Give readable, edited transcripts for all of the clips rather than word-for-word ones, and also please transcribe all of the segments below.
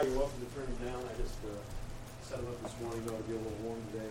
You're welcome to turn them down. I just set them up this morning, though, to be a little warm today.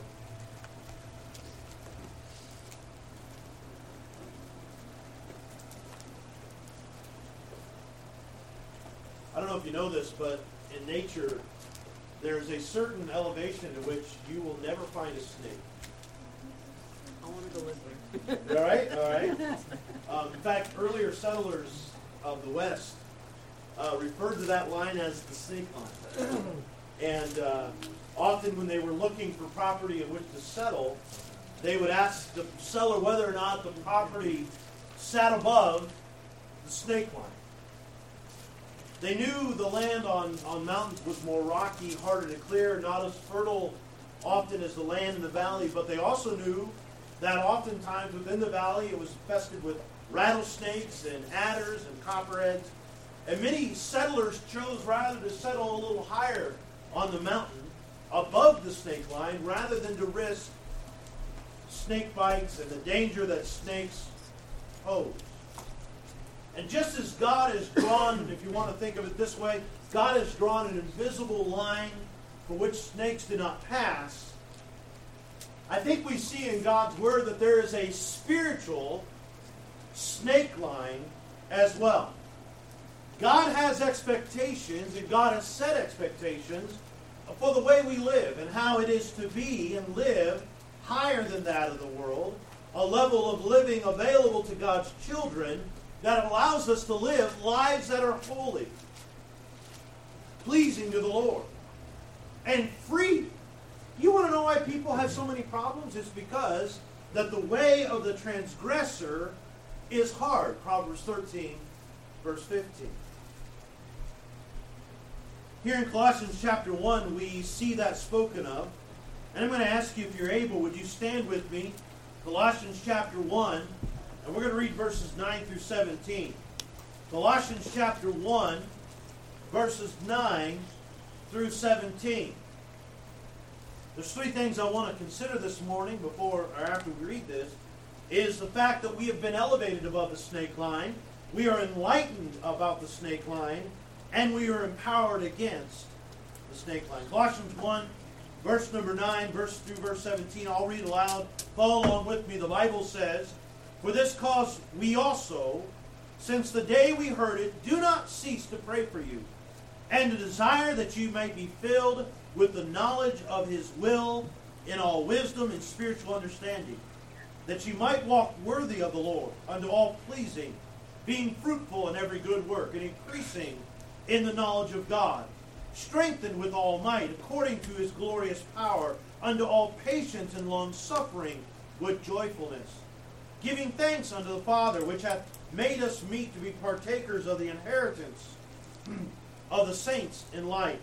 I don't know if you know this, but in nature, there's a certain elevation to which you will never find a snake. I want to go live there. All right? All right. In fact, earlier settlers of the West referred to that line as the snake line. And often when they were looking for property in which to settle, they would ask the seller whether or not the property sat above the snake line. They knew the land on mountains was more rocky, harder to clear, not as fertile often as the land in the valley, but they also knew that oftentimes within the valley it was infested with rattlesnakes and adders and copperheads. And many settlers chose rather to settle a little higher on the mountain above the snake line rather than to risk snake bites and the danger that snakes pose. And just as God has drawn, if you want to think of it this way, God has drawn an invisible line for which snakes do not pass, I think we see in God's Word that there is a spiritual snake line as well. God has expectations, and God has set expectations for the way we live and how it is to be and live higher than that of the world, a level of living available to God's children that allows us to live lives that are holy, pleasing to the Lord, and free. You want to know why people have so many problems? It's because that the way of the transgressor is hard. Proverbs 13, verse 15. Here in Colossians chapter 1, we see that spoken of. And I'm going to ask you, if you're able, would you stand with me? Colossians chapter 1, and we're going to read verses 9 through 17. Colossians chapter 1, verses 9 through 17. There's three things I want to consider this morning before or after we read this. Is the fact that we have been elevated above the snake line. We are enlightened about the snake line. And we are empowered against the snake line. Colossians 1, verse number 9, through verse 17. I'll read aloud. Follow along with me. The Bible says, "For this cause we also, since the day we heard it, do not cease to pray for you, and to desire that you may be filled with the knowledge of His will in all wisdom and spiritual understanding, that you might walk worthy of the Lord, unto all pleasing, being fruitful in every good work, and increasing in the knowledge of God, strengthened with all might, according to His glorious power, unto all patience and long-suffering with joyfulness, giving thanks unto the Father, which hath made us meet to be partakers of the inheritance of the saints in light,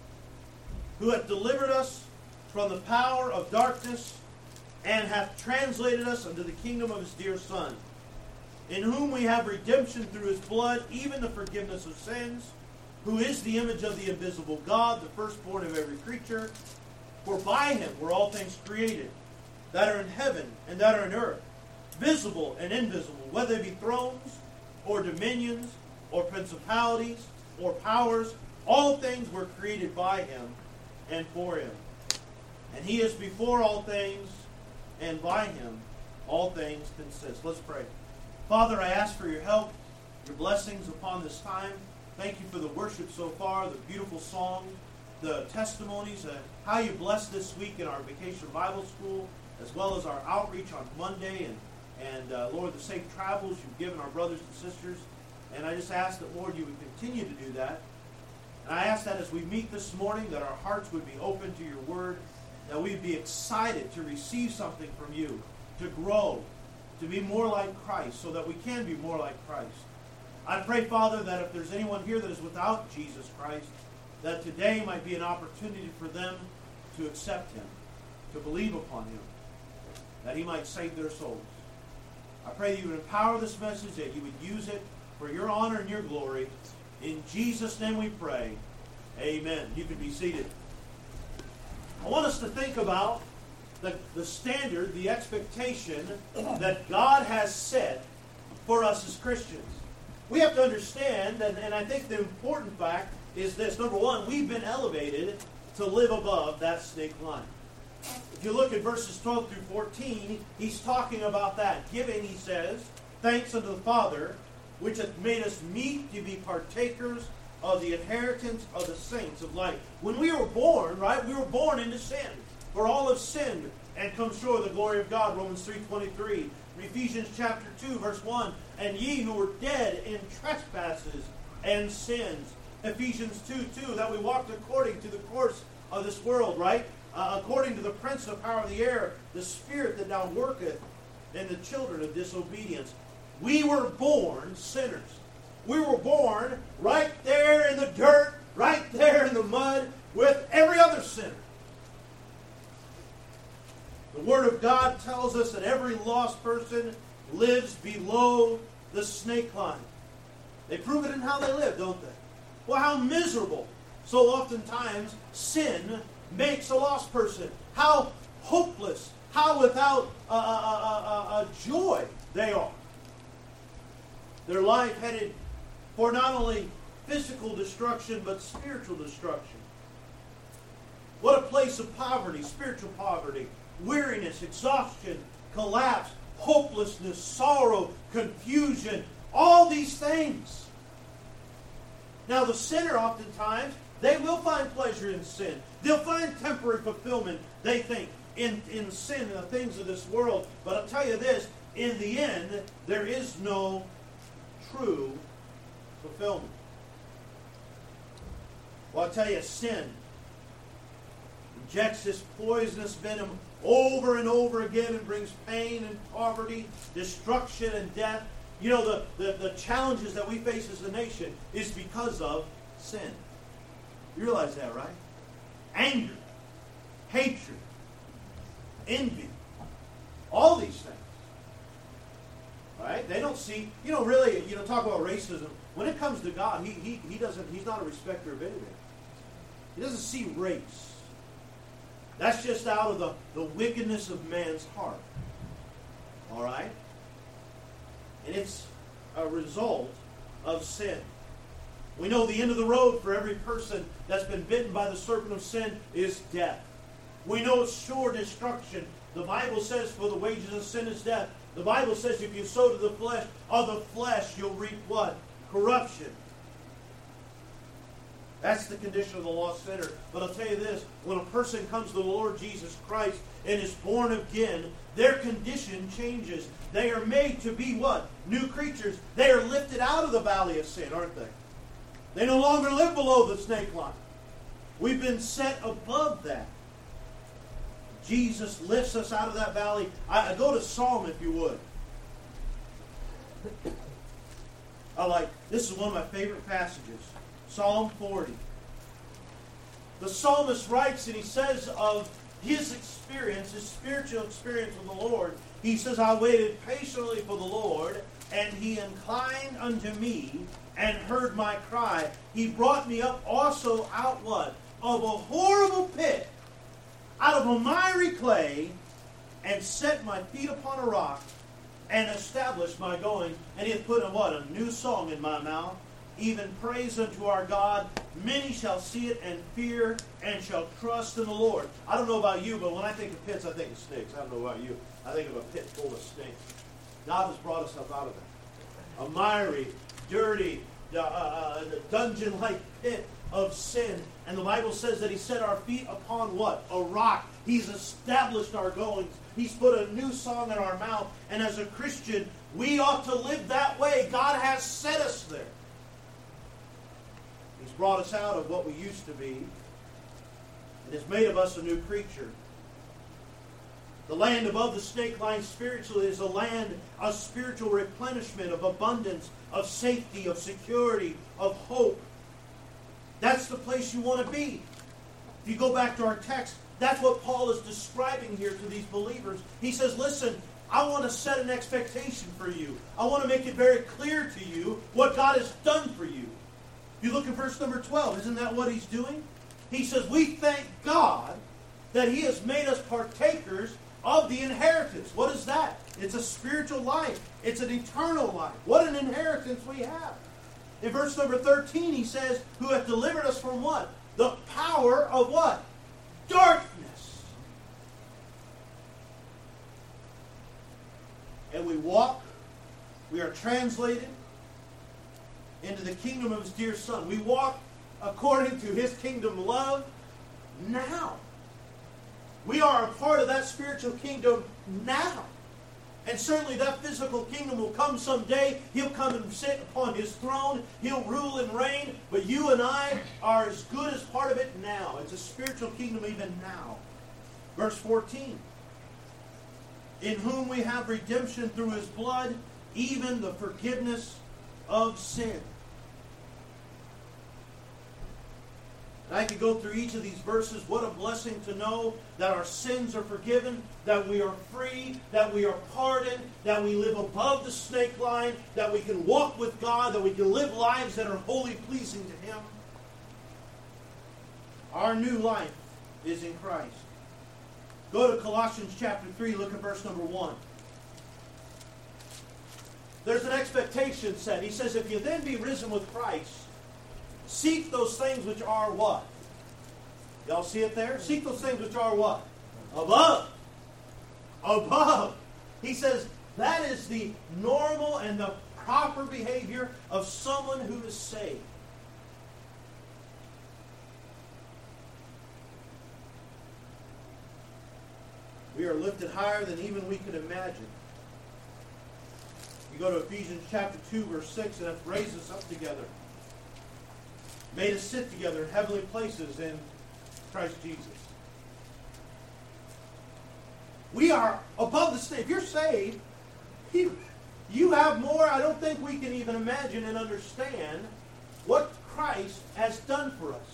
who hath delivered us from the power of darkness, and hath translated us unto the kingdom of His dear Son, in whom we have redemption through His blood, even the forgiveness of sins, who is the image of the invisible God, the firstborn of every creature. For by Him were all things created, that are in heaven and that are in earth, visible and invisible, whether they be thrones, or dominions, or principalities, or powers. All things were created by Him and for Him. And He is before all things, and by Him all things consist." Let's pray. Father, I ask for your help, your blessings upon this time. Thank you for the worship so far, the beautiful songs, the testimonies, how you blessed this week in our Vacation Bible School, as well as our outreach on Monday, and Lord, the safe travels you've given our brothers and sisters. And I just ask that, Lord, you would continue to do that. And I ask that as we meet this morning, that our hearts would be open to your word, that we'd be excited to receive something from you, to grow, to be more like Christ, so that we can be more like Christ. I pray, Father, that if there's anyone here that is without Jesus Christ, that today might be an opportunity for them to accept Him, to believe upon Him, that He might save their souls. I pray that you would empower this message, that you would use it for your honor and your glory. In Jesus' name we pray. Amen. You can be seated. I want us to think about the standard, the expectation that God has set for us as Christians. We have to understand, and I think the important fact is this. Number one, we've been elevated to live above that snake line. If you look at verses 12 through 14, he's talking about that. Giving, he says, thanks unto the Father, which hath made us meet to be partakers of the inheritance of the saints of light. When we were born, right, we were born into sin. For all have sinned and come short of the glory of God, Romans 3:23. Ephesians chapter 2, verse 1, and ye who were dead in trespasses and sins. Ephesians 2:2, that we walked according to the course of this world, right? According to the prince of the power of the air, the spirit that now worketh in the children of disobedience. We were born sinners. We were born right there in the dirt, right there in the mud, with every other sinner. The Word of God tells us that every lost person lives below the snake line. They prove it in how they live, don't they? Well, how miserable. So oftentimes, sin makes a lost person. How hopeless, how without joy they are. Their life headed for not only physical destruction, but spiritual destruction. What a place of poverty, spiritual poverty, weariness, exhaustion, collapse, hopelessness, sorrow, confusion, all these things. Now the sinner oftentimes, they will find pleasure in sin. They'll find temporary fulfillment, they think, in sin and the things of this world. But I'll tell you this, in the end, there is no true fulfillment. Well, I'll tell you, sin injects this poisonous venom over and over again and brings pain and poverty, destruction and death. You know, the challenges that we face as a nation is because of sin. You realize that, right? Anger, hatred, envy, all these things. Right? They don't see, really, talk about racism. When it comes to God, he's not a respecter of anything. He doesn't see race. That's just out of the wickedness of man's heart. All right? And it's a result of sin. We know the end of the road for every person that's been bitten by the serpent of sin is death. We know it's sure destruction. The Bible says, for the wages of sin is death. The Bible says if you sow to the flesh, of the flesh you'll reap what? Corruption. That's the condition of the lost sinner. But I'll tell you this, when a person comes to the Lord Jesus Christ and is born again, their condition changes. They are made to be what? New creatures. They are lifted out of the valley of sin, aren't they? They no longer live below the snake line. We've been set above that. Jesus lifts us out of that valley. I go to Psalm, if you would. This is one of my favorite passages. Psalm 40. The psalmist writes and he says of his experience, his spiritual experience with the Lord, he says, I waited patiently for the Lord, and he inclined unto me and heard my cry. He brought me up also out what? Of a horrible pit, out of a miry clay, and set my feet upon a rock, and established my going. And he hath put a new song in my mouth, even praise unto our God. Many shall see it and fear, and shall trust in the Lord. I don't know about you, but when I think of pits, I think of snakes. I don't know about you. I think of a pit full of snakes. God has brought us up out of that. A miry, dirty, dungeon-like pit of sin. And the Bible says that he set our feet upon what? A rock. He's established our goings. He's put a new song in our mouth. And as a Christian, we ought to live that way. God has set us there. He's brought us out of what we used to be and has made of us a new creature. The land above the snake line spiritually is a land of spiritual replenishment, of abundance, of safety, of security, of hope. That's the place you want to be. If you go back to our text, that's what Paul is describing here to these believers. He says, listen, I want to set an expectation for you. I want to make it very clear to you what God has done for you. You look at verse number 12. Isn't that what he's doing? He says, we thank God that he has made us partakers of the inheritance. What is that? It's a spiritual life. It's an eternal life. What an inheritance we have. In verse number 13, he says, who hath delivered us from what? The power of what? Darkness. And we walk, we are translated into the kingdom of His dear Son. We walk according to His kingdom love now. We are a part of that spiritual kingdom now. And certainly that physical kingdom will come someday. He'll come and sit upon His throne. He'll rule and reign. But you and I are as good as part of it now. It's a spiritual kingdom even now. Verse 14. In whom we have redemption through His blood, even the forgiveness of sin. And I could go through each of these verses. What a blessing to know that our sins are forgiven, that we are free, that we are pardoned, that we live above the snake line, that we can walk with God, that we can live lives that are wholly pleasing to Him. Our new life is in Christ. Go to Colossians chapter 3, look at verse number 1. There's an expectation set. He says, if you then be risen with Christ, seek those things which are what? Y'all see it there? Seek those things which are what? Above. Above. He says that is the normal and the proper behavior of someone who is saved. We are lifted higher than even we could imagine. You go to Ephesians chapter 2, verse 6, and it raises us up together. Made us sit together in heavenly places in Christ Jesus. We are above the state. If you're saved, you have more. I don't think we can even imagine and understand what Christ has done for us.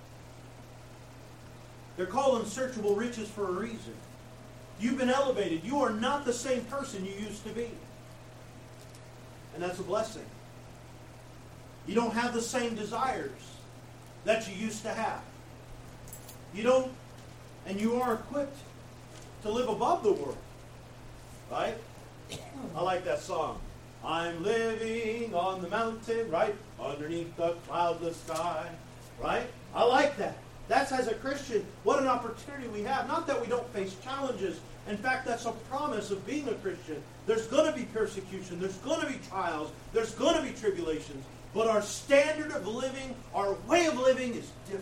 They're called unsearchable riches for a reason. You've been elevated. You are not the same person you used to be. And that's a blessing. You don't have the same desires that you used to have. You don't, and you are equipped to live above the world. Right? I like that song. I'm living on the mountain, right? Underneath the cloudless sky. Right? I like that. That's, as a Christian, what an opportunity we have. Not that we don't face challenges. In fact, that's a promise of being a Christian. There's going to be persecution. There's going to be trials. There's going to be tribulations. But our standard of living, our way of living is different.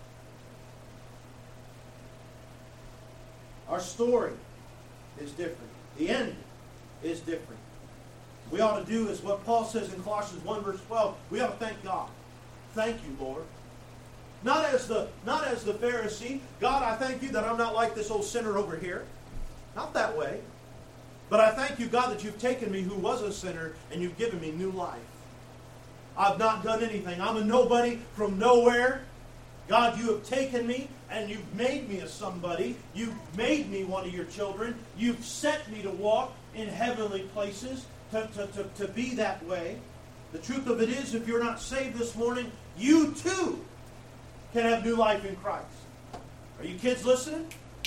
Our story is different. The end is different. We ought to do is what Paul says in Colossians 1 verse 12. We ought to thank God. Thank you, Lord. Not as the Pharisee. God, I thank you that I'm not like this old sinner over here. Not that way. But I thank you, God, that you've taken me who was a sinner and you've given me new life. I've not done anything. I'm a nobody from nowhere. God, you have taken me and you've made me a somebody. You've made me one of your children. You've set me to walk in heavenly places, to be that way. The truth of it is, if you're not saved this morning, you too can have new life in Christ. Are you kids listening?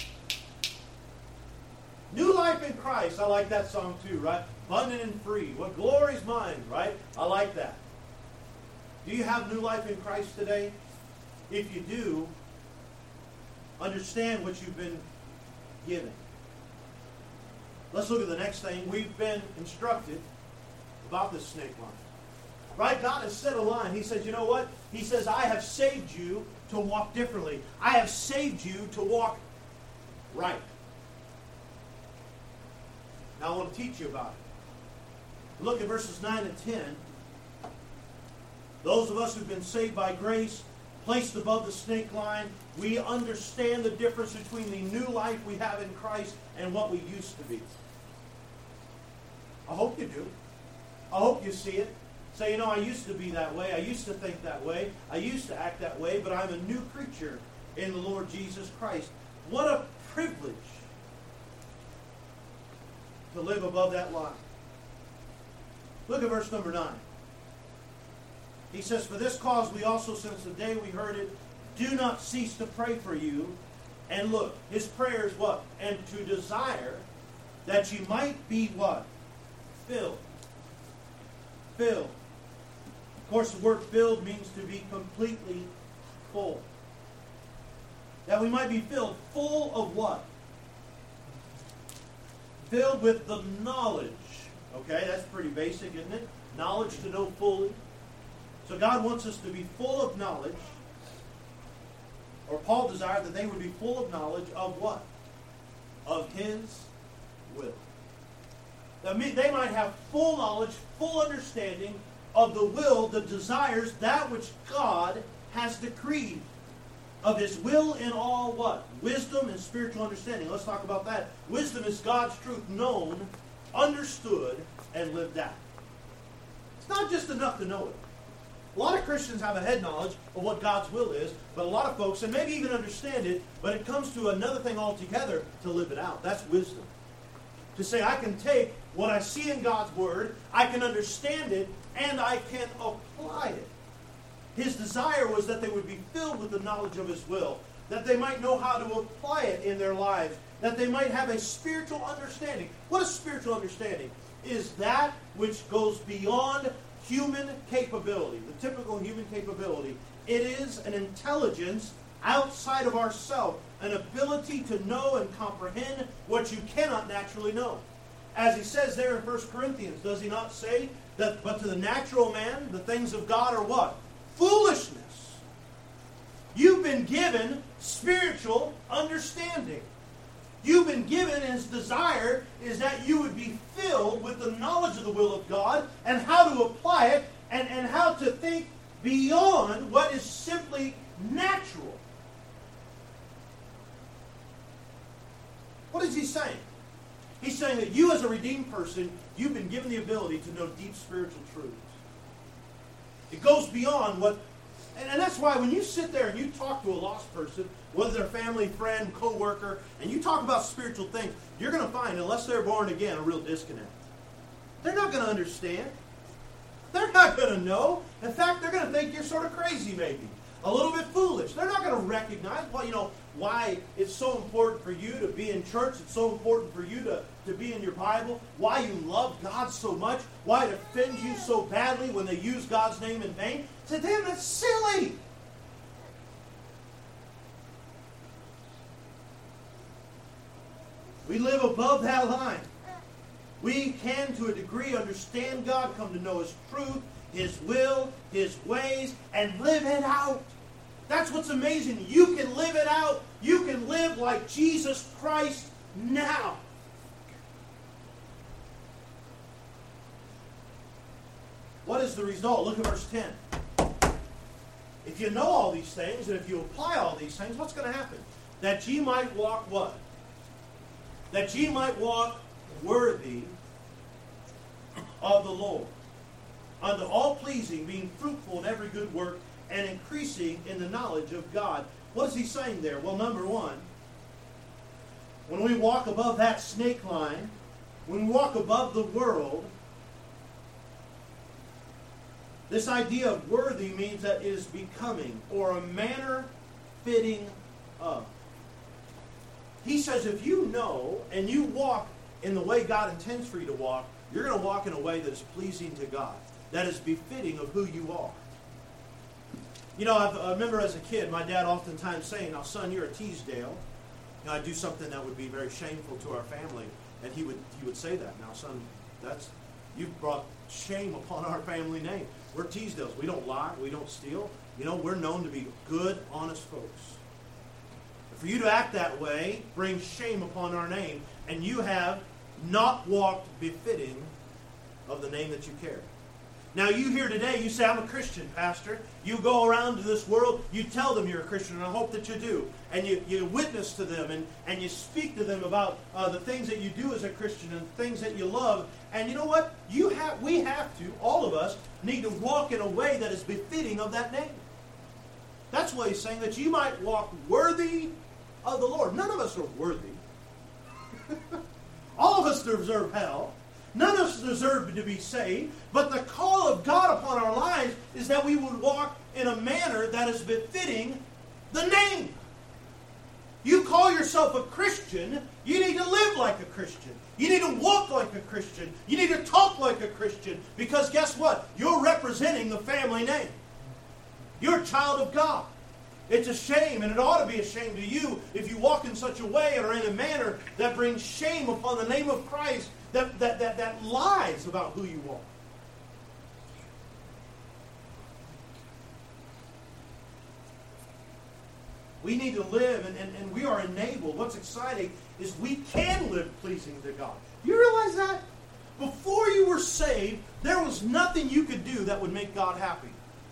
New life in Christ. I like that song too, right? Abundant and free. What glory's mine, right? I like that. Do you have new life in Christ today? If you do, understand what you've been given. Let's look at the next thing. We've been instructed about this snake line. Right? God has set a line. He says, you know what? He says, I have saved you to walk differently. I have saved you to walk right. Now I want to teach you about it. Look at verses 9 and 10. Those of us who've been saved by grace, placed above the snake line, we understand the difference between the new life we have in Christ and what we used to be. I hope you do. I hope you see it. Say, you know, I used to be that way. I used to think that way. I used to act that way, but I'm a new creature in the Lord Jesus Christ. What a privilege to live above that line. Look at verse number 9. He says, for this cause we also, since the day we heard it, do not cease to pray for you. And look, his prayer is what? And to desire that you might be what? Filled. Filled Of course, the word filled means to be completely full. That we might be filled. Full of what? Filled with the knowledge. Okay, that's pretty basic, isn't it? Knowledge to know fully. So God wants us to be full of knowledge. Or Paul desired that they would be full of knowledge of what? Of His will. That they might have full knowledge, full understanding of the will, the desires, that which God has decreed. Of His will in all what? Wisdom and spiritual understanding. Let's talk about that. Wisdom is God's truth known, understood, and lived out. It's not just enough to know it. A lot of Christians have a head knowledge of what God's will is, but a lot of folks, and maybe even understand it, but it comes to another thing altogether to live it out. That's wisdom. To say, I can take what I see in God's Word, I can understand it, and I can apply it. His desire was that they would be filled with the knowledge of His will, that they might know how to apply it in their lives, that they might have a spiritual understanding. What is spiritual understanding? Is that which goes beyond human capability, the typical human capability. It is an intelligence outside of ourselves, an ability to know and comprehend what you cannot naturally know. As he says there in 1 Corinthians, does he not say that, but to the natural man, the things of God are what? Foolishness. You've been given spiritual understanding. You've been given, His desire is that you would be filled with the knowledge of the will of God and how to apply it and how to think beyond what is simply natural. What is he saying? He's saying that you as a redeemed person, you've been given the ability to know deep spiritual truths. It goes beyond what... And that's why when you sit there and you talk to a lost person, whether they're family, friend, co-worker, and you talk about spiritual things, you're going to find, unless they're born again, a real disconnect. They're not going to understand. They're not going to know. In fact, they're going to think you're sort of crazy maybe. A little bit foolish. They're not going to recognize why it's so important for you to be in church. It's so important for you to be in your Bible. Why you love God so much. Why it offends you so badly when they use God's name in vain. To them, that's silly. We live above that line. We can, to a degree, understand God, come to know His truth, His will, His ways, and live it out. That's what's amazing. You can live it out. You can live like Jesus Christ now. What is the result? Look at verse 10. If you know all these things, and if you apply all these things, what's going to happen? That ye might walk what? That ye might walk worthy of the Lord, unto all pleasing, being fruitful in every good work, and increasing in the knowledge of God. What is he saying there? Well, number one, when we walk above that snake line, when we walk above the world, this idea of worthy means that it is becoming, or a manner fitting of. He says if you know and you walk in the way God intends for you to walk, you're going to walk in a way that is pleasing to God, that is befitting of who you are. I remember as a kid, my dad oftentimes saying, now son, you're a Teasdale. I do something that would be very shameful to our family. And he would say that. Now son, you've brought shame upon our family name. We're Teasdales. We don't lie. We don't steal. We're known to be good, honest folks. For you to act that way brings shame upon our name. And you have not walked befitting of the name that you carry. Now you here today, you say, I'm a Christian, Pastor. You go around to this world, you tell them you're a Christian, and I hope that you do. And you witness to them, and you speak to them about the things that you do as a Christian and things that you love. And you know what? We have to, all of us, need to walk in a way that is befitting of that name. That's why he's saying that you might walk worthy of the Lord. None of us are worthy. All of us deserve hell. None of us deserve to be saved, but the call of God upon our lives is that we would walk in a manner that is befitting the name. You call yourself yourself a Christian, you need to live like a Christian. You need to walk like a Christian. You need to talk like a Christian. Because guess what? You're representing the family name. You're a child of God. It's a shame, and it ought to be a shame to you if you walk in such a way or in a manner that brings shame upon the name of Christ, that lies about who you are. We need to live, and we are enabled. What's exciting is we can live pleasing to God. You realize that? Before you were saved, there was nothing you could do that would make God happy.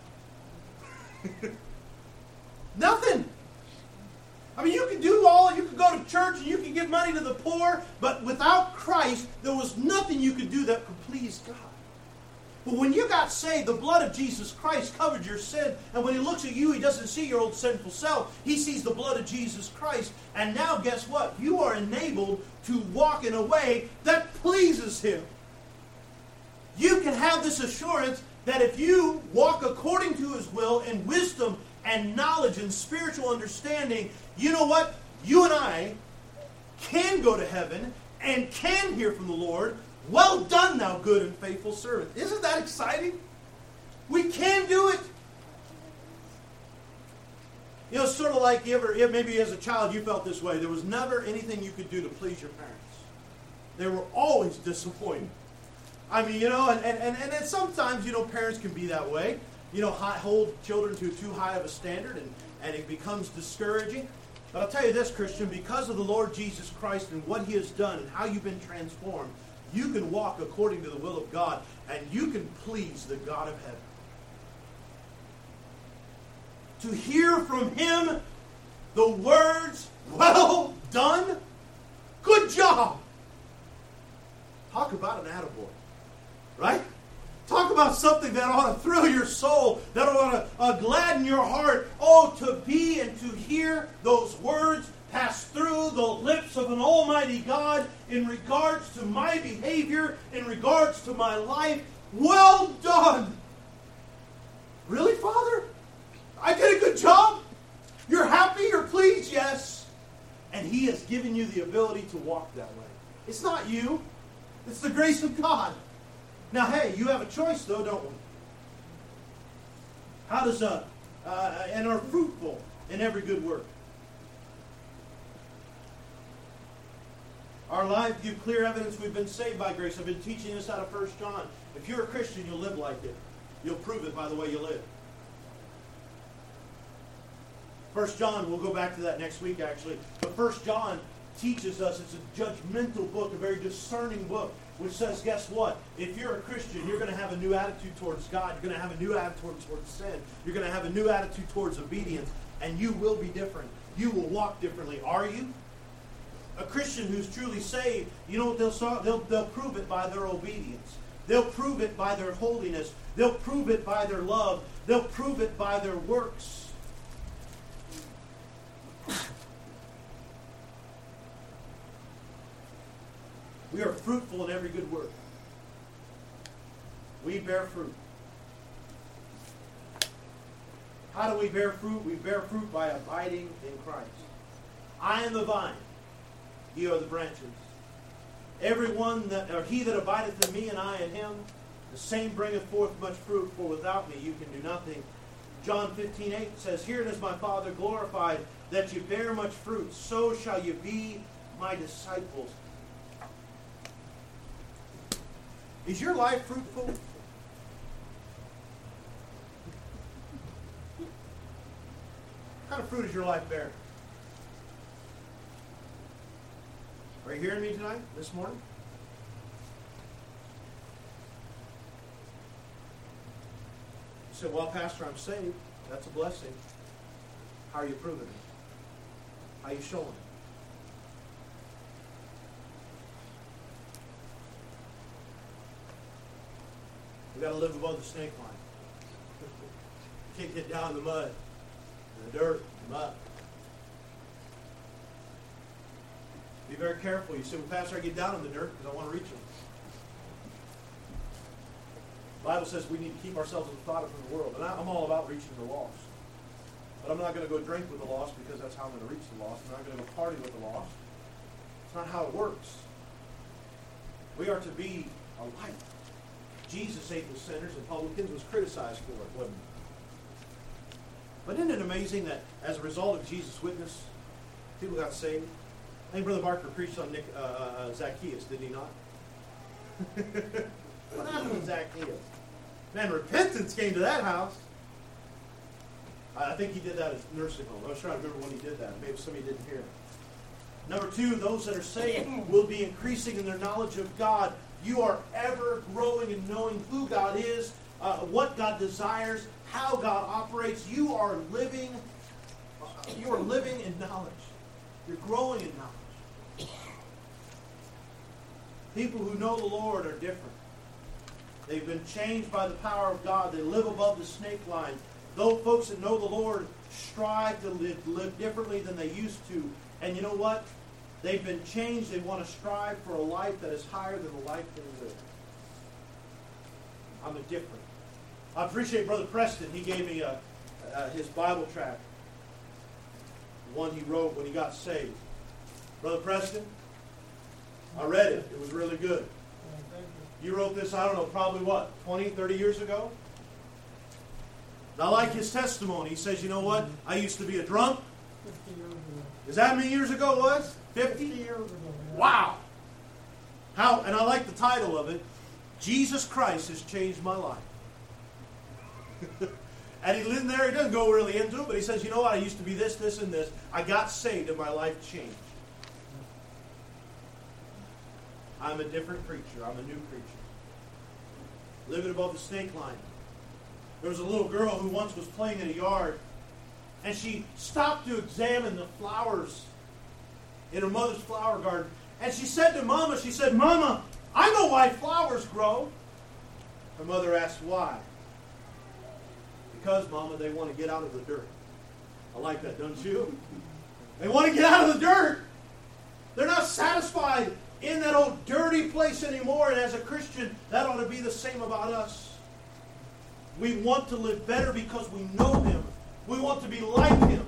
Nothing. I mean, you could you could go to church and you could give money to the poor, but without Christ, there was nothing you could do that could please God. But when you got saved, the blood of Jesus Christ covered your sin. And when He looks at you, He doesn't see your old sinful self. He sees the blood of Jesus Christ. And now, guess what? You are enabled to walk in a way that pleases Him. You can have this assurance that if you walk according to His will in wisdom and knowledge and spiritual understanding, you know what? You and I can go to heaven and can hear from the Lord. Well done, thou good and faithful servant. Isn't that exciting? We can do it. You know, it's sort of like maybe as a child you felt this way. There was never anything you could do to please your parents. They were always disappointed. I mean, you know, and sometimes, you know, parents can be that way. You know, hold children to too high of a standard, and it becomes discouraging. But I'll tell you this, Christian, because of the Lord Jesus Christ and what He has done and how you've been transformed, you can walk according to the will of God, and you can please the God of heaven. To hear from Him the words, well done, good job. Talk about an attaboy, right? Talk about something that ought to thrill your soul, that ought to gladden your heart. Oh, to be and to hear those words pass through the lips of an almighty God in regards to my behavior, in regards to my life. Well done. Really, Father? I did a good job? You're happy? You're pleased? Yes. And He has given you the ability to walk that way. It's not you. It's the grace of God. Now, hey, you have a choice, though, don't we? How does and are fruitful in every good work. Our lives give clear evidence we've been saved by grace. I've been teaching this out of 1 John. If you're a Christian, you'll live like it. You'll prove it by the way you live. 1 John, we'll go back to that next week, actually. But 1 John teaches us, it's a judgmental book, a very discerning book, which says, guess what? If you're a Christian, you're going to have a new attitude towards God. You're going to have a new attitude towards sin. You're going to have a new attitude towards obedience. And you will be different. You will walk differently. Are you? A Christian who's truly saved, you know what they'll prove it by their obedience. They'll prove it by their holiness. They'll prove it by their love. They'll prove it by their works. We are fruitful in every good work. We bear fruit. How do we bear fruit? We bear fruit by abiding in Christ. I am the vine. Ye are the branches. Everyone he that abideth in me and I in him, the same bringeth forth much fruit, for without me you can do nothing. John 15:8 says, Herein is my Father glorified, that you bear much fruit, so shall you be my disciples. Is your life fruitful? What kind of fruit does your life bear? Are you hearing me tonight, this morning? You said, well, Pastor, I'm saved. That's a blessing. How are you proving it? How are you showing it? We've got to live above the snake line. Can't get down in the mud, in the dirt, the mud. Be very careful. You say, well, Pastor, I get down in the dirt because I want to reach them. The Bible says we need to keep ourselves in the thought from the world. And I'm all about reaching the lost. But I'm not going to go drink with the lost because that's how I'm going to reach the lost. I'm not going to go party with the lost. It's not how it works. We are to be a light. Jesus ate with sinners and publicans, was criticized for it, wasn't he? But isn't it amazing that as a result of Jesus' witness, people got saved? I think Brother Barker preached on Zacchaeus, did he not? What happened with Zacchaeus? Man, repentance came to that house. I think he did that at nursing home. I was trying to remember when he did that. Maybe somebody didn't hear it. Number two, those that are saved will be increasing in their knowledge of God. You are ever growing in knowing who God is, what God desires, how God operates. You are living in knowledge. You're growing in knowledge. People who know the Lord are different. They've been changed by the power of God. They live above the snake line. Those folks that know the Lord strive to live differently than they used to. And you know what? They've been changed. They want to strive for a life that is higher than the life they live. I'm a different. I appreciate Brother Preston. He gave me his Bible tract. The one he wrote when he got saved. Brother Preston, I read it. It was really good. You wrote this, I don't know, probably what, 20, 30 years ago? And I like his testimony. He says, you know what? I used to be a drunk. 50 years ago. Is that how many years ago it was? 50? 50 years ago. Yeah. Wow. How? And I like the title of it. Jesus Christ has changed my life. And he lived there. He doesn't go really into it, but he says, you know what? I used to be this, this, and this. I got saved and my life changed. I'm a different creature. I'm a new creature. Living above the snake line. There was a little girl who once was playing in a yard, and she stopped to examine the flowers in her mother's flower garden. And she said to Mama, Mama, I know why flowers grow. Her mother asked why. Because, Mama, they want to get out of the dirt. I like that, don't you? They want to get out of the dirt. They're not satisfied in that old dirty place anymore. And as a Christian, that ought to be the same about us. We want to live better because we know Him. We want to be like Him.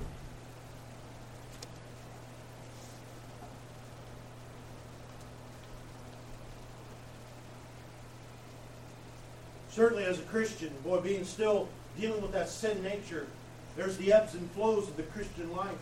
Certainly as a Christian, boy, being still dealing with that sin nature, there's the ebbs and flows of the Christian life.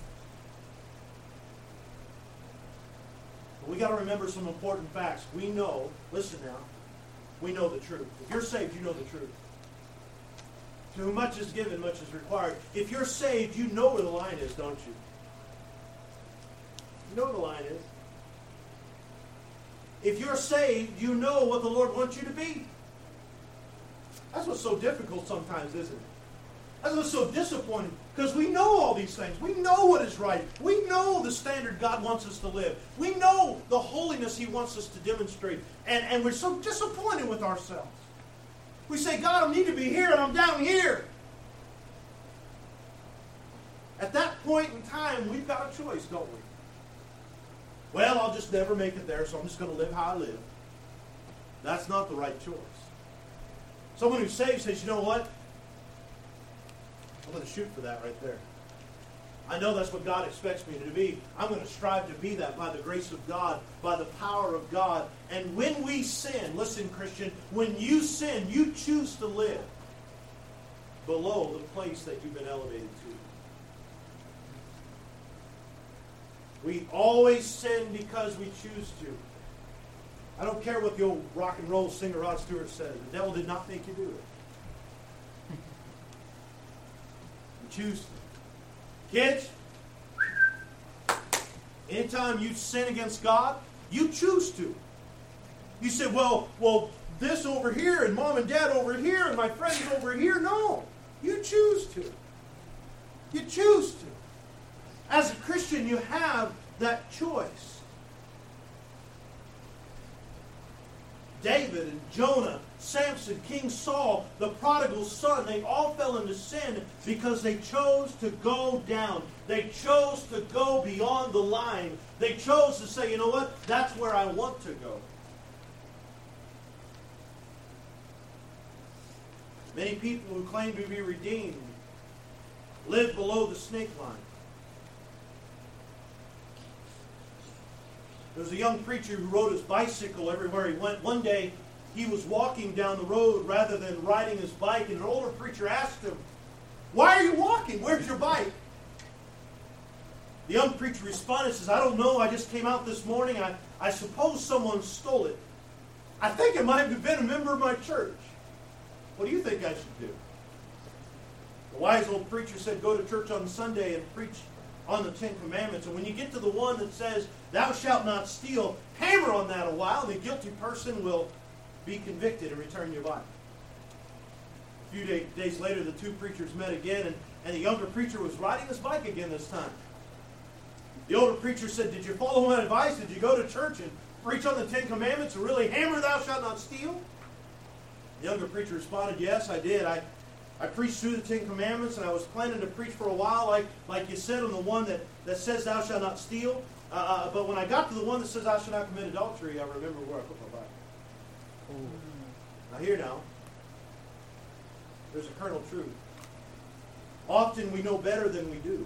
But we got to remember some important facts. We know, listen now, we know the truth. If you're saved, you know the truth. To whom much is given, much is required. If you're saved, you know where the line is, don't you? You know where the line is. If you're saved, you know what the Lord wants you to be. That's what's so difficult sometimes, isn't it? That's what's so disappointing. Because we know all these things. We know what is right. We know the standard God wants us to live. We know the holiness He wants us to demonstrate. And we're so disappointed with ourselves. We say, God, I need to be here and I'm down here. At that point in time, we've got a choice, don't we? Well, I'll just never make it there, so I'm just going to live how I live. That's not the right choice. Someone who's saved says, you know what? I'm going to shoot for that right there. I know that's what God expects me to be. I'm going to strive to be that by the grace of God, by the power of God. And when we sin, listen, Christian, when you sin, you choose to live below the place that you've been elevated to. We always sin because we choose to. I don't care what the old rock and roll singer Rod Stewart said. The devil did not make you do it. You choose to. Kids, anytime you sin against God, you choose to. You say, well, this over here, and mom and dad over here, and my friends over here. No, you choose to. You choose to. As a Christian, you have that choice. David and Jonah, Samson, King Saul, the prodigal son, they all fell into sin because they chose to go down. They chose to go beyond the line. They chose to say, you know what? That's where I want to go. Many people who claim to be redeemed Live below the snake line. There was a young preacher who rode his bicycle everywhere he went. One day, he was walking down the road rather than riding his bike, and an older preacher asked him, "Why are you walking? Where's your bike?" The young preacher responded, says, "I don't know. I just came out this morning. I suppose someone stole it. I think it might have been a member of my church. What do you think I should do?" The wise old preacher said, "Go to church on Sunday and preach on the Ten Commandments. And when you get to the one that says, 'Thou shalt not steal,' hammer on that a while, and the guilty person will be convicted and return your bike." A few days later, the two preachers met again, and the younger preacher was riding his bike again this time. The older preacher said, "Did you follow my advice? Did you go to church and preach on the Ten Commandments and really hammer 'Thou shalt not steal'?" The younger preacher responded, "Yes, I did. I preached through the Ten Commandments, and I was planning to preach for a while, like you said, on the one that says 'Thou shalt not steal.' But when I got to the one that says 'Thou shalt not commit adultery,' I remember where I put my bike." Now here now, there's a kernel of truth. Often we know better than we do.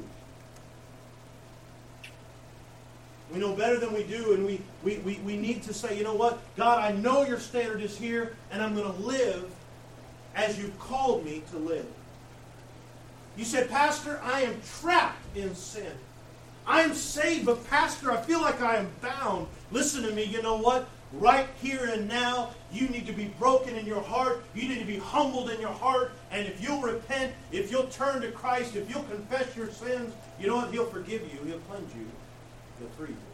We know better than we do, and we need to say, "You know what? God, I know your standard is here, and I'm going to live as you've called me to live." You said, "Pastor, I am trapped in sin. I am saved, but Pastor, I feel like I am bound." Listen to me, you know what? Right here and now, you need to be broken in your heart. You need to be humbled in your heart. And if you'll repent, if you'll turn to Christ, if you'll confess your sins, you know what? He'll forgive you. He'll cleanse you. He'll free you.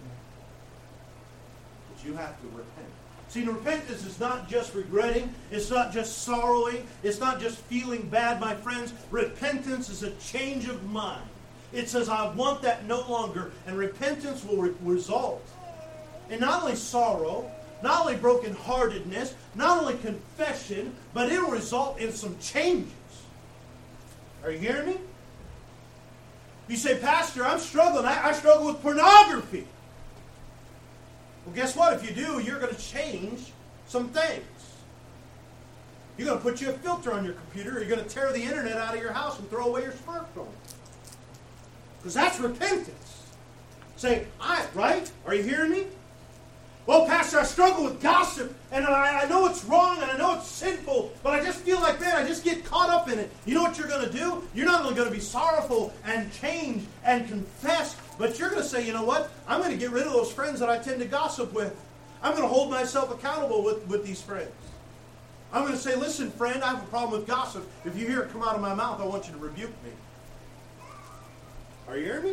But you have to repent. See, repentance is not just regretting. It's not just sorrowing. It's not just feeling bad, my friends. Repentance is a change of mind. It says, "I want that no longer." And repentance will result in not only sorrow, not only brokenheartedness, not only confession, but it will result in some changes. Are you hearing me? You say, "Pastor, I'm struggling. I struggle with pornography." Well, guess what? If you do, you're going to change some things. You're going to put you a filter on your computer, or you're going to tear the internet out of your house and throw away your smartphone. Because that's repentance. Say, right? Are you hearing me? "Well, Pastor, I struggle with gossip, and I know it's wrong, and I know it's sinful, but I just feel like, man, I just get caught up in it." You know what you're going to do? You're not only going to be sorrowful and change and confess, but you're going to say, "You know what? I'm going to get rid of those friends that I tend to gossip with. I'm going to hold myself accountable with these friends. I'm going to say, 'Listen, friend, I have a problem with gossip. If you hear it come out of my mouth, I want you to rebuke me.'" Are you hearing me?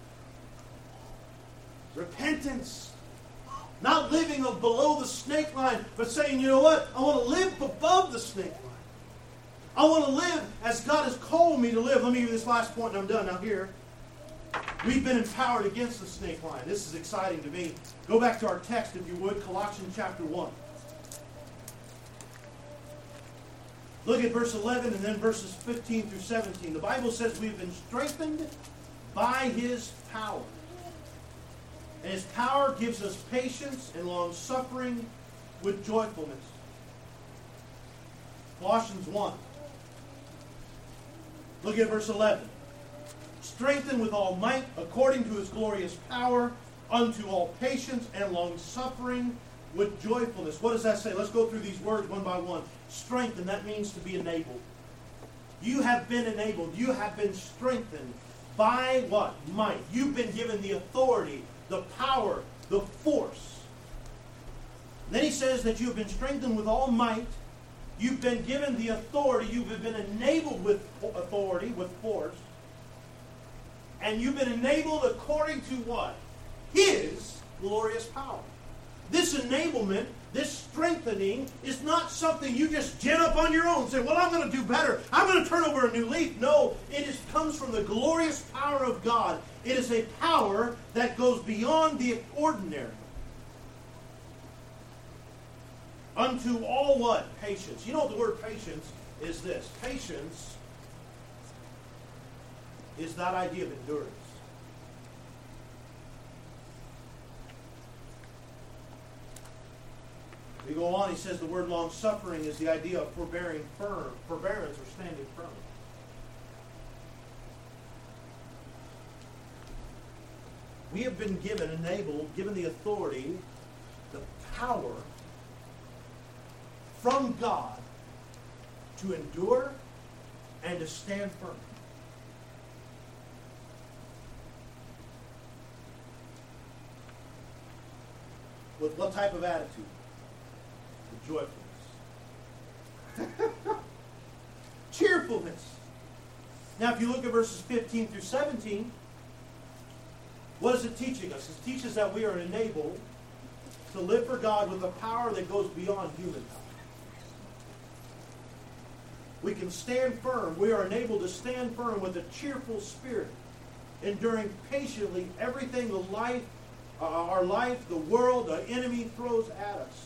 Repentance. Not living below the snake line, but saying, "You know what? I want to live above the snake line. I want to live as God has called me to live." Let me give you this last point and I'm done. Now here, we've been empowered against the snake line. This is exciting to me. Go back to our text, if you would, Colossians chapter 1. Look at verse 11 and then verses 15 through 17. The Bible says we've been strengthened by His power. And His power gives us patience and long-suffering with joyfulness. Colossians 1. Look at verse 11. "Strengthened with all might according to His glorious power unto all patience and long-suffering with joyfulness." What does that say? Let's go through these words one by one. Strengthened, that means to be enabled. You have been enabled. You have been strengthened by what? Might. You've been given the authority, the power, the force. And then he says that you have been strengthened with all might. You've been given the authority. You've been enabled with authority, with force. And you've been enabled according to what? His glorious power. This enablement, this strengthening, is not something you just gin up on your own and say, "Well, I'm going to do better. I'm going to turn over a new leaf." No, it comes from the glorious power of God. It is a power that goes beyond the ordinary. Unto all what? Patience. You know what the word patience is this. Patience is that idea of endurance. We go on, he says the word long-suffering is the idea of forbearance or standing firm. We have been given, enabled, given the authority, the power from God to endure and to stand firm. With what type of attitude? With joyfulness. Cheerfulness. Now, if you look at verses 15 through 17, what is it teaching us? It teaches that we are enabled to live for God with a power that goes beyond human power. We can stand firm. We are enabled to stand firm with a cheerful spirit, enduring patiently everything our life, the world, the enemy throws at us.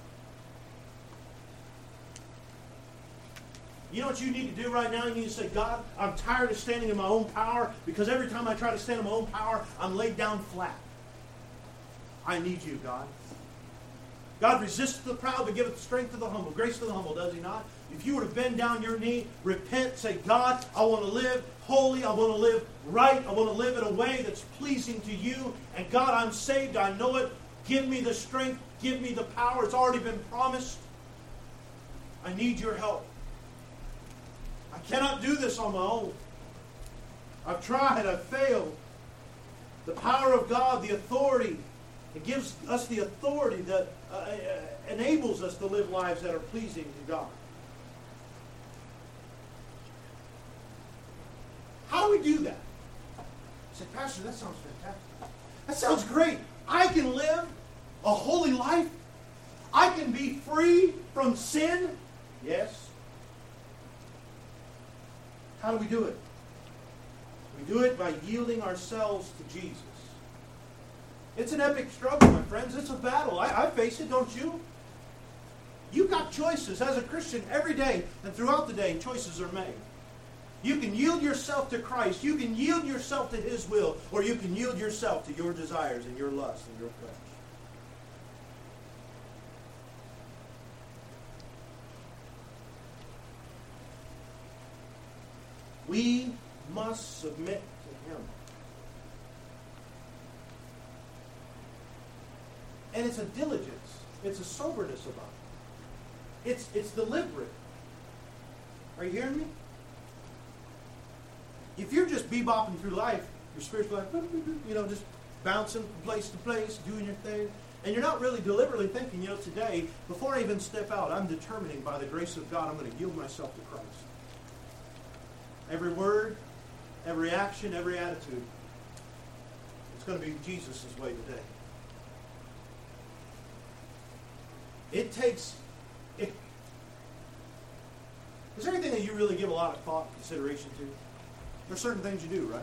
You know what you need to do right now? You need to say, God, I'm tired of standing in my own power, because every time I try to stand in my own power, I'm laid down flat. I need you, God. God resists the proud, but giveth strength to the humble. Grace to the humble, does he not? If you were to bend down your knee, repent, say, God, I want to live holy. I want to live right. I want to live in a way that's pleasing to you. And God, I'm saved. I know it. Give me the strength. Give me the power. It's already been promised. I need your help. I cannot do this on my own. I've tried. I've failed. The power of God, the authority, it gives us the authority that enables us to live lives that are pleasing to God. How do we do that? I said, Pastor, that sounds fantastic. That sounds great. I can live a holy life. I can be free from sin. Yes. How do we do it? We do it by yielding ourselves to Jesus. It's an epic struggle, my friends. It's a battle. I face it, don't you? You've got choices. As a Christian, every day and throughout the day, choices are made. You can yield yourself to Christ. You can yield yourself to His will. Or you can yield yourself to your desires and your lusts and your flesh. We must submit to Him. And it's a diligence. It's a soberness about it. It's deliberate. Are you hearing me? If you're just bebopping through life, your spiritual life, just bouncing from place to place, doing your thing, and you're not really deliberately thinking, today, before I even step out, I'm determining by the grace of God, I'm going to yield myself to Christ. Every word, every action, every attitude, it's going to be Jesus' way today. Is there anything that you really give a lot of thought and consideration to? There's certain things you do, right?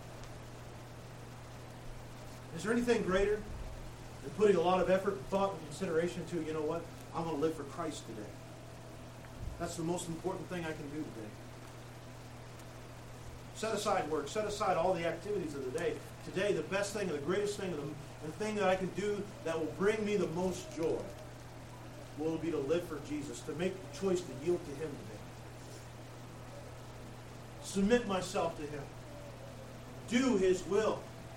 Is there anything greater than putting a lot of effort, thought, and consideration to, you know what? I'm going to live for Christ today. That's the most important thing I can do today. Set aside work. Set aside all the activities of the day. Today, the best thing and the greatest thing and the thing that I can do that will bring me the most joy will be to live for Jesus, to make the choice to yield to Him today. Submit myself to Him. Do His will.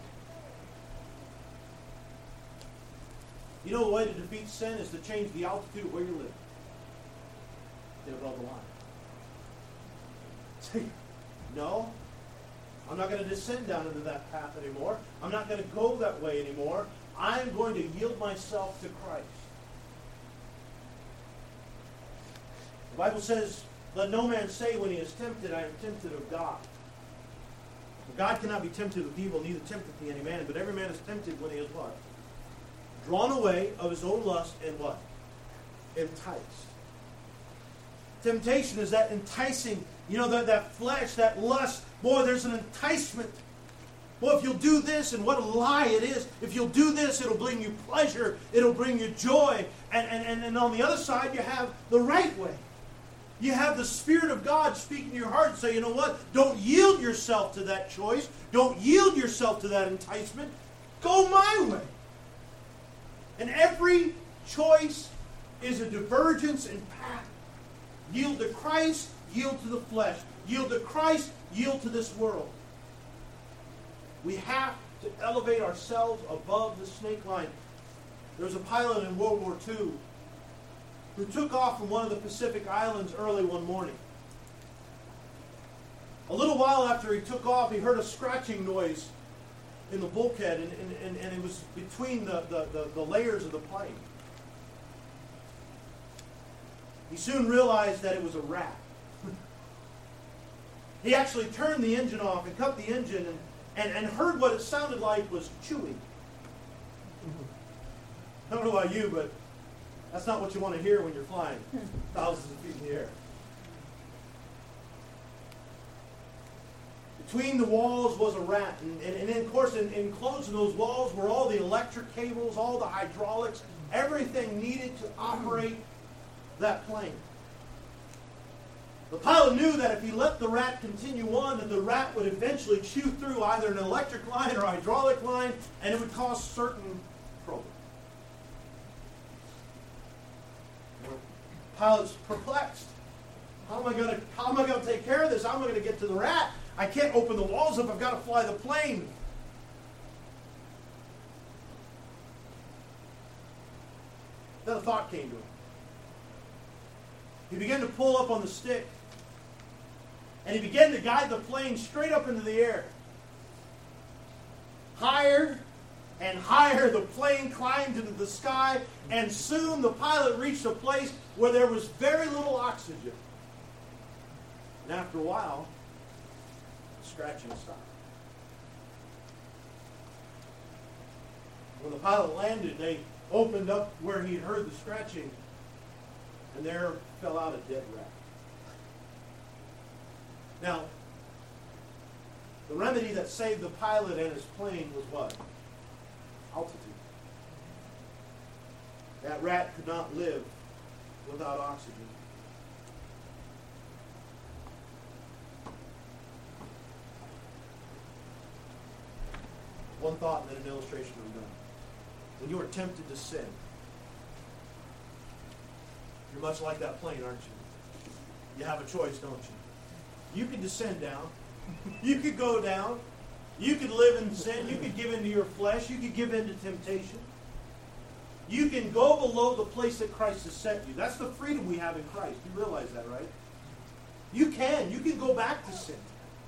You know, the way to defeat sin is to change the altitude of where you live. Get above the line. Say, no, I'm not going to descend down into that path anymore. I'm not going to go that way anymore. I'm going to yield myself to Christ. The Bible says, let no man say when he is tempted, I am tempted of God. For God cannot be tempted with evil, neither tempteth he any man. But every man is tempted when he is what? Drawn away of his own lust and what? Enticed. Temptation is that enticing, that flesh, that lust. Boy, there's an enticement. Boy, if you'll do this, and what a lie it is. If you'll do this, it'll bring you pleasure. It'll bring you joy. And on the other side, you have the right way. You have the Spirit of God speaking to your heart and say, you know what? Don't yield yourself to that choice. Don't yield yourself to that enticement. Go my way. And every choice is a divergence in path. Yield to Christ, yield to the flesh. Yield to Christ, yield to this world. We have to elevate ourselves above the snake line. There was a pilot in World War II who took off from one of the Pacific Islands early one morning. A little while after he took off, he heard a scratching noise in the bulkhead, and it was between the layers of the plane. He soon realized that it was a rat. He actually turned the engine off and cut the engine and heard what it sounded like was chewing. I don't know about you, but that's not what you want to hear when you're flying thousands of feet in the air. Between the walls was a rat, and of course, enclosed in those walls were all the electric cables, all the hydraulics, everything needed to operate that plane. The pilot knew that if he let the rat continue on, that the rat would eventually chew through either an electric line or hydraulic line, and it would cause certain problems. The pilot's perplexed. How am I going to take care of this? How am I going to get to the rat? I can't open the walls up. I've got to fly the plane. Then a thought came to him. He began to pull up on the stick. And he began to guide the plane straight up into the air. Higher and higher the plane climbed into the sky, and soon the pilot reached a place where there was very little oxygen. And after a while, the scratching stopped. When the pilot landed, they opened up where he'd heard the scratching, and there fell out a dead rat. Now, the remedy that saved the pilot and his plane was what? Altitude. That rat could not live without oxygen. One thought and then an illustration I'm done. When you are tempted to sin, you're much like that plane, aren't you? You have a choice, don't you? You could descend down. You could go down. You could live in sin. You could give into your flesh. You could give into temptation. You can go below the place that Christ has set you. That's the freedom we have in Christ. You realize that, right? You can. You can go back to sin.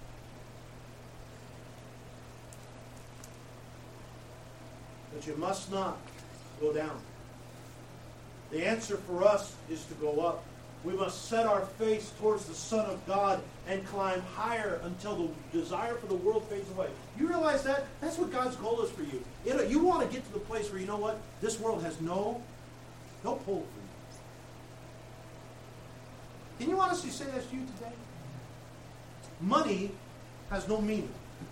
But you must not go down. The answer for us is to go up. We must set our face towards the Son of God and climb higher until the desire for the world fades away. You realize that? That's what God's goal is for you. You want to get to the place where, you know what? This world has no pull for you. Can you honestly say that to you today? Money has no meaning.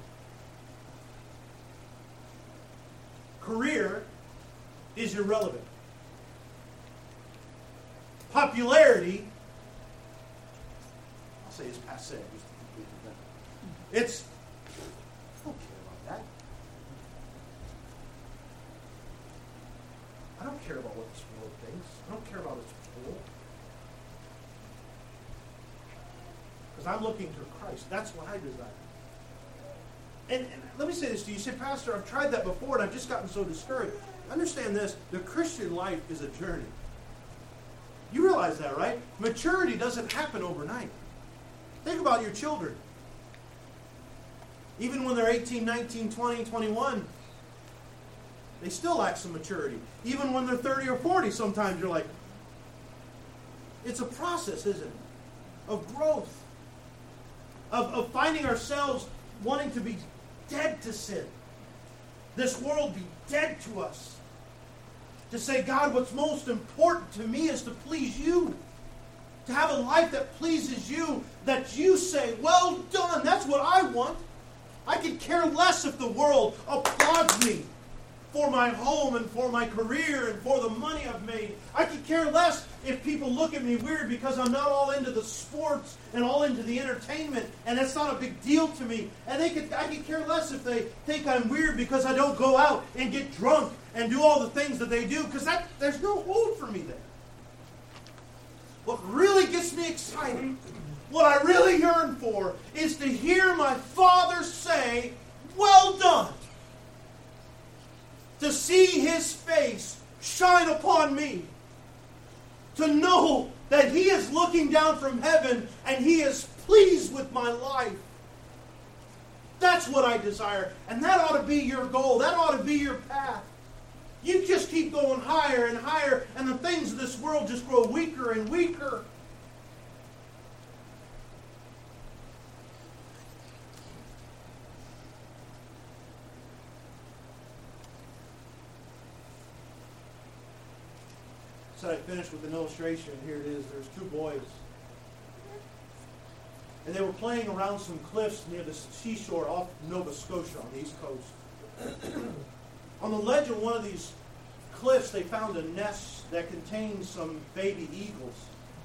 Career is irrelevant. Popularity, I'll say it's passé, just to complete the It's, I don't care about that. I don't care about what this world thinks. I don't care about its pull. Because I'm looking to Christ. That's what I desire. And let me say this to you. You say, Pastor, I've tried that before and I've just gotten so discouraged. Understand this. The Christian life is a journey. You realize that, right? Maturity doesn't happen overnight. Think about your children. Even when they're 18, 19, 20, 21, they still lack some maturity. Even when they're 30 or 40, sometimes you're like, it's a process, isn't it? Of growth. Of finding ourselves wanting to be dead to sin. This world be dead to us. To say, God, what's most important to me is to please you. To have a life that pleases you. That you say, well done. That's what I want. I could care less if the world applauds me for my home and for my career and for the money I've made. I could care less if people look at me weird because I'm not all into the sports and all into the entertainment, and that's not a big deal to me. And I could care less if they think I'm weird because I don't go out and get drunk and do all the things that they do, because there's no hold for me there. What really gets me excited, what I really yearn for, is to hear my Father say, well done. to see His face shine upon me, to know that He is looking down from heaven and He is pleased with my life. That's what I desire. And that ought to be your goal. That ought to be your path. You just keep going higher and higher, and the things of this world just grow weaker and weaker. So I finished with an illustration. Here it is. There's two boys. And they were playing around some cliffs near the seashore off Nova Scotia on the East Coast. On the ledge of one of these cliffs, they found a nest that contained some baby eagles.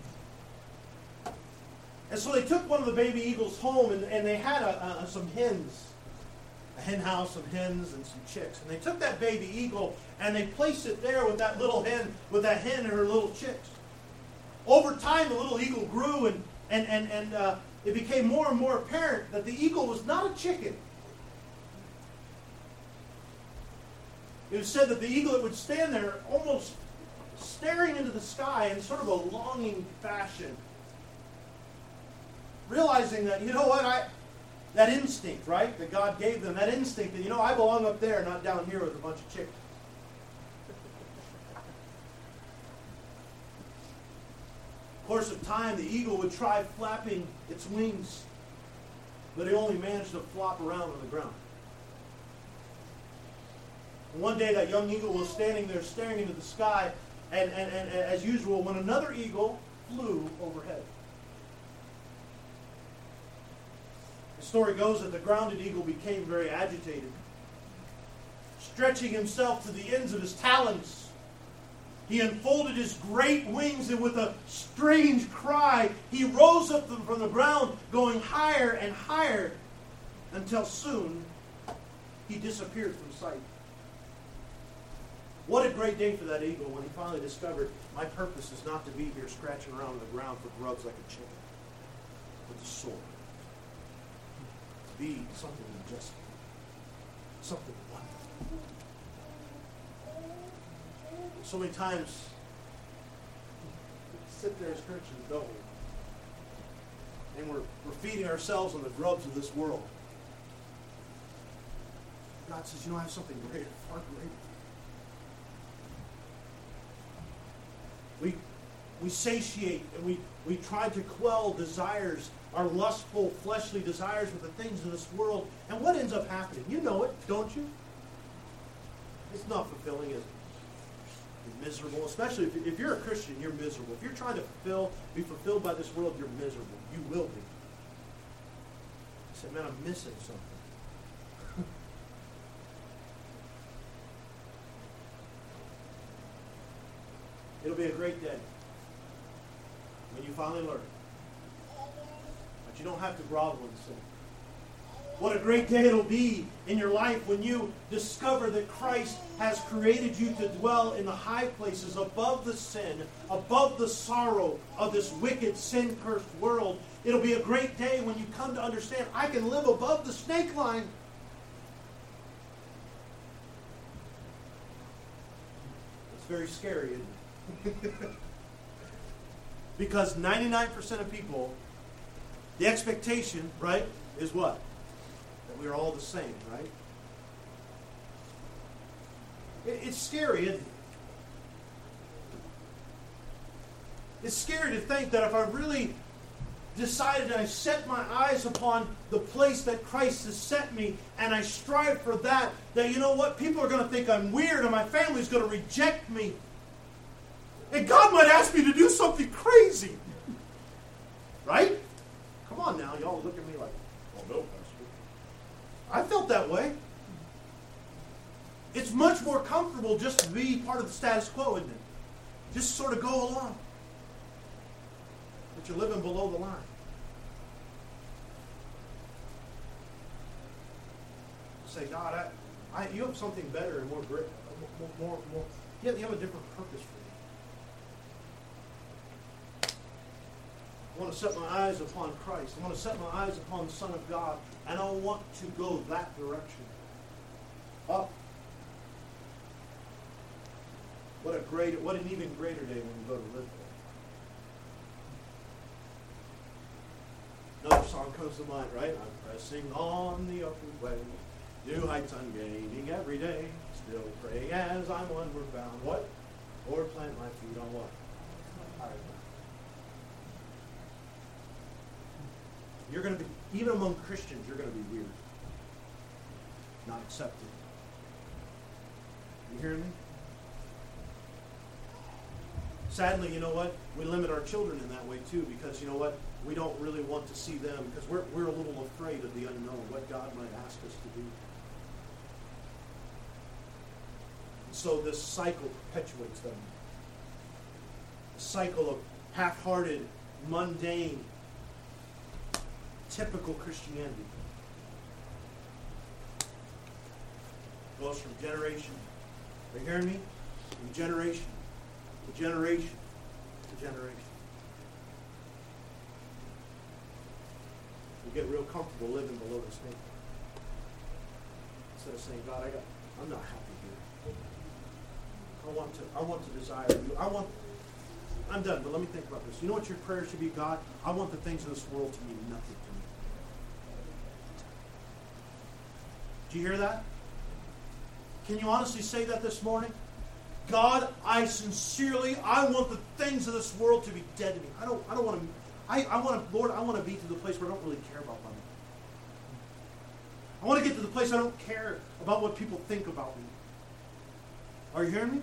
And so they took one of the baby eagles home, and they had some hens. A hen house, some hens, and some chicks. And they took that baby eagle, and they placed it there with that little hen, with that hen and her little chicks. Over time, the little eagle grew, and it became more and more apparent that the eagle was not a chicken. It was said that the eaglet would stand there almost staring into the sky in sort of a longing fashion, realizing that, you know what, that instinct, right, that God gave them, that instinct that, I belong up there, not down here with a bunch of chickens. Course of time, the eagle would try flapping its wings, but it only managed to flop around on the ground. And one day, that young eagle was standing there staring into the sky, and as usual, when another eagle flew overhead. The story goes that the grounded eagle became very agitated, stretching himself to the ends of his talons. He unfolded his great wings, and with a strange cry, he rose up from the ground, going higher and higher, until soon he disappeared from sight. What a great day for that eagle when he finally discovered, my purpose is not to be here scratching around on the ground for grubs like a chicken, but to soar. To be something majestic, something wonderful. So many times, we sit there as Christians, don't we? And we're feeding ourselves on the grubs of this world. God says, I have something greater, far greater. We satiate and we try to quell desires, our lustful, fleshly desires with the things of this world. And what ends up happening? You know it, don't you? It's not fulfilling, is it? You're miserable. Especially if you're a Christian, you're miserable. If you're trying to be fulfilled by this world, you're miserable. You will be. You say, man, I'm missing something. It'll be a great day when you finally learn that you don't have to grovel in sin. What a great day it'll be in your life when you discover that Christ has created you to dwell in the high places above the sin, above the sorrow of this wicked, sin-cursed world. It'll be a great day when you come to understand, I can live above the snake line. It's very scary, isn't it? Because 99% of people, the expectation, right, is what? That we're all the same, right? It's scary, isn't it? It's scary to think that if I really decided and I set my eyes upon the place that Christ has set me and I strive for that, you know what? People are going to think I'm weird and my family's going to reject me. And God might ask me to do something crazy. Right? Come on now, y'all look at me like, oh no, Pastor. I felt that way. It's much more comfortable just to be part of the status quo, isn't it? Just sort of go along. But you're living below the line. Say, God, you have something better and more great, more. You have a different purpose for me. I want to set my eyes upon Christ. I want to set my eyes upon the Son of God. And I want to go that direction. Up. what an even greater day when we go to live there. Another song comes to mind, right? I'm pressing on the upward way, new heights I'm gaining every day. Still pray as I'm onward bound. What? Lord, plant my feet on what? Higher ground. You're going to be, even among Christians, you're going to be weird. Not accepted. You hearing me? Sadly, you know what? We limit our children in that way too, because you know what? We don't really want to see them, because we're a little afraid of the unknown, what God might ask us to do. And so this cycle perpetuates them. A cycle of half-hearted, mundane, typical Christianity. Goes from generation. Are you hearing me? From generation to generation to generation. We get real comfortable living below this thing. Instead of saying, God, I'm not happy here. I want to desire you. I'm done, but let me think about this. You know what your prayer should be, God? I want the things of this world to mean nothing to me. Do you hear that? Can you honestly say that this morning? God, I want the things of this world to be dead to me. Lord, I want to be to the place where I don't really care about money. I want to get to the place I don't care about what people think about me. Are you hearing me?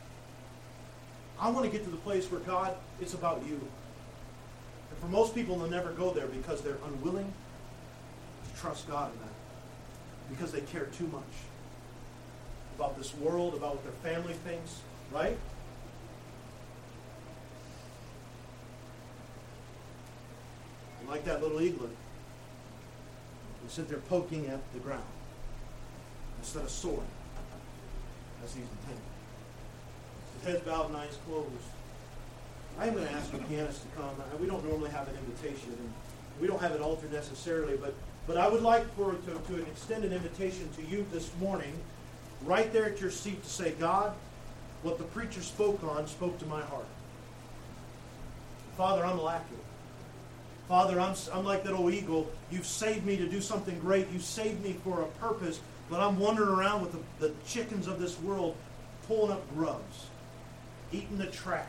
I want to get to the place where, God, it's about you. And for most people, they'll never go there because they're unwilling to trust God in that. Because they care too much about this world, about what their family thinks, right? And like that little eaglet, we sit there poking at the ground instead of soaring as he's intended. His head's bowed and eyes closed. I am going to ask the pianist to come. We don't normally have an invitation, and we don't have an altar necessarily, but I would like to extend an invitation to you this morning, right there at your seat, to say, God, what the preacher spoke to my heart. Father, I'm lacking. Father, I'm like that old eagle. You've saved me to do something great. You saved me for a purpose, but I'm wandering around with the chickens of this world, pulling up grubs, eating the trash.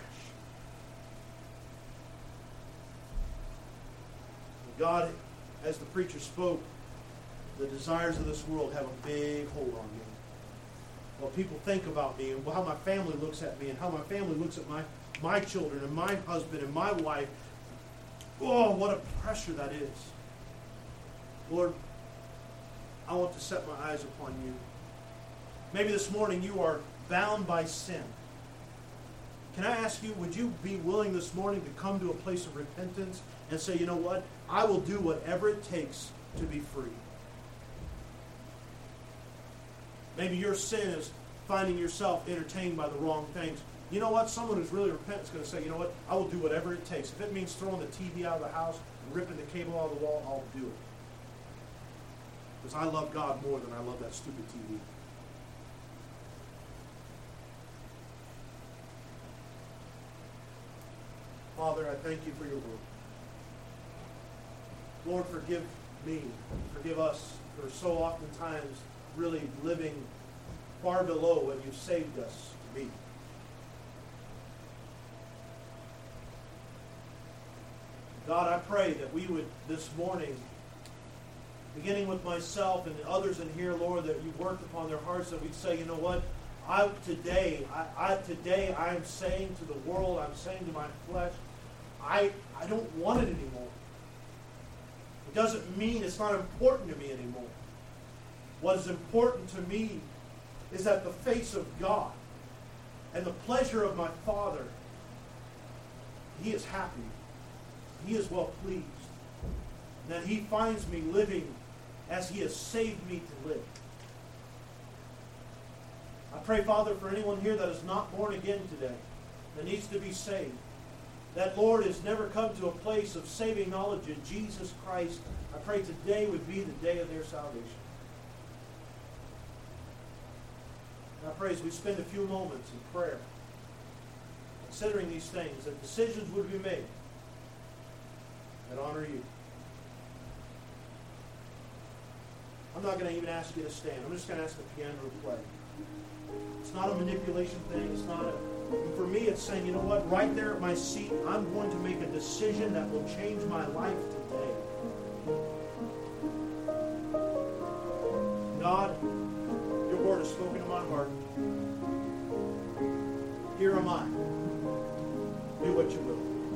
God, as the preacher spoke, the desires of this world have a big hold on me. What people think about me and how my family looks at me and how my family looks at my children and my husband and my wife. Oh, what a pressure that is. Lord, I want to set my eyes upon you. Maybe this morning you are bound by sin. Can I ask you, would you be willing this morning to come to a place of repentance and say, you know what? I will do whatever it takes to be free. Maybe your sin is finding yourself entertained by the wrong things. You know what? Someone who's really repentant is going to say, you know what? I will do whatever it takes. If it means throwing the TV out of the house and ripping the cable out of the wall, I'll do it. Because I love God more than I love that stupid TV. Father, I thank you for your word. Lord, forgive me, forgive us for so oftentimes really living far below what you've saved us to be. God, I pray that we would this morning, beginning with myself and others in here, Lord, that you've worked upon their hearts, that we'd say, you know what? Today I am saying to the world, I'm saying to my flesh, I don't want it anymore. It doesn't mean it's not important to me anymore. What is important to me is that the face of God and the pleasure of my Father, He is happy. He is well pleased. And that He finds me living as He has saved me to live. I pray, Father, for anyone here that is not born again today, that needs to be saved, that, Lord, has never come to a place of saving knowledge in Jesus Christ. I pray today would be the day of their salvation. And I pray as we spend a few moments in prayer, considering these things, that decisions would be made that honor you. I'm not going to even ask you to stand. I'm just going to ask the piano to play. It's not a manipulation thing. It's not a... For me, it's saying, you know what? Right there at my seat, I'm going to make a decision that will change my life today. God, your word has spoken to my heart. Here am I. Do what you will.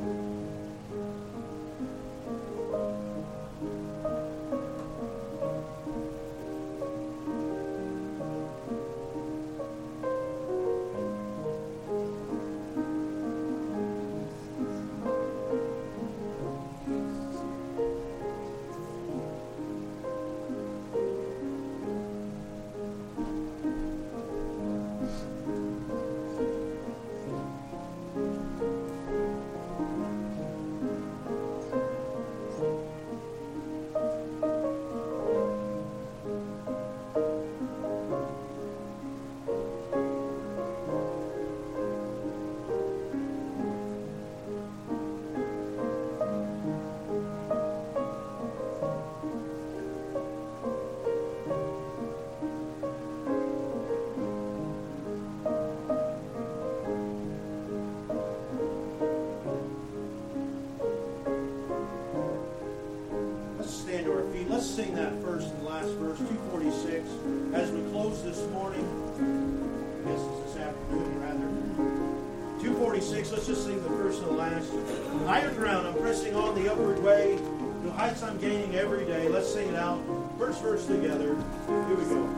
Let's sing that first and last verse, 246, as we close this morning. I guess it's this afternoon, rather. 246, let's just sing the first and the last. Higher ground, I'm pressing on the upward way. The heights I'm gaining every day. Let's sing it out. First verse together. Here we go.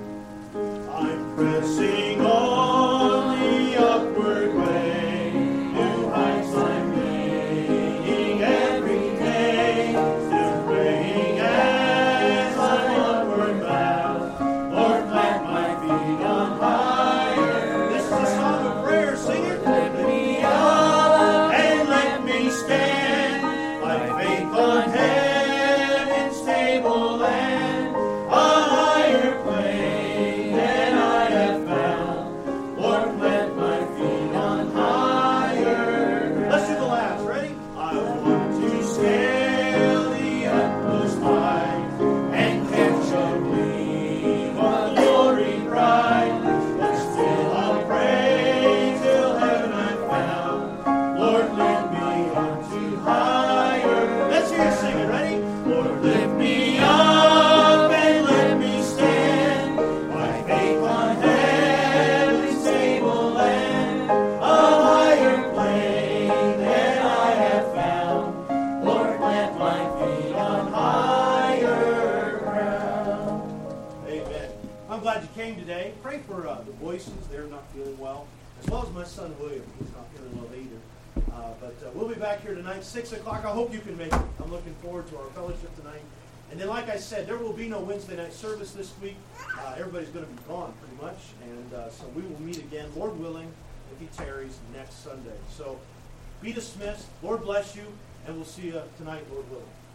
I'm pressing on the upward way. New heights I'm gaining every day. Still praying as I'm onward bound. Lord, plant my feet on higher. This is a song of prayer. Sing it. Lift me up and let me stand. My faith on heaven's stable land. A higher plane than I have found. Lord, plant my feet on higher. Let's do the last. Ready? I want to scale the utmost height and catch a gleam of glory bright. But still I'll pray till heaven I'm found. Lord, lift me unto higher. Let's hear you sing it. Ready? Lord, lift me up and let me stand. My faith on heaven's stable land. A higher plane than I have found. Lord, plant my feet on higher ground. Amen. I'm glad you came today. Pray for the Boyces. They're not feeling well. As well as my son William. He's not feeling well either. But we'll be back here tonight, 6 o'clock. I hope you can make it. I'm looking forward to our fellowship tonight. And then, like I said, there will be no Wednesday night service this week. Everybody's going to be gone pretty much. And so we will meet again, Lord willing, if He tarries, next Sunday. So be dismissed. Lord bless you. And we'll see you tonight, Lord willing.